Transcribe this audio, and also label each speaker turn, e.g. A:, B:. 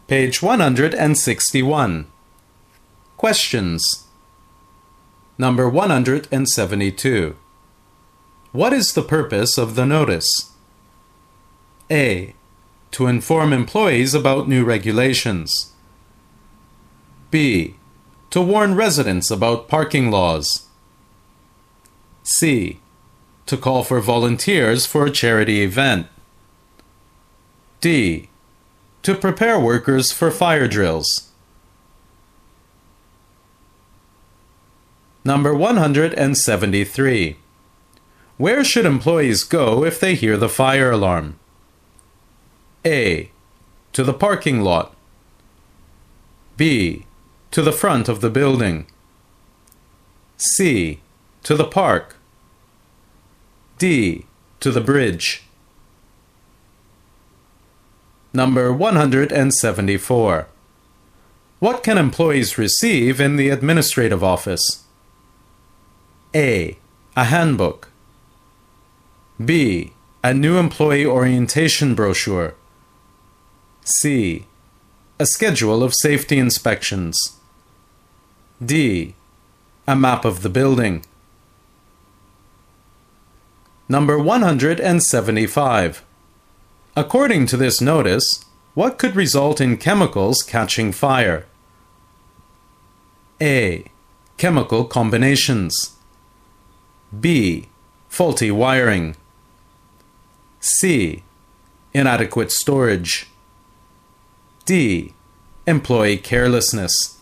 A: Page 161. Questions. Number 172. What is the purpose of the notice? A. To inform employees about new regulations. B. To warn residents about parking laws. C. To call for volunteers for a charity event. D. To prepare workers for fire drills. Number 173. Where should employees go if they hear the fire alarm? A. To the parking lot. B. To the front of the building. C. To the park. D. To the bridge. Number 174. What can employees receive in the administrative office? A. A handbook. B. A new employee orientation brochure. C. A schedule of safety inspections. D. A map of the building. Number 175. According to this notice, what could result in chemicals catching fire? A. Chemical combinations. B. Faulty wiring. C. Inadequate storage. D. Employee carelessness.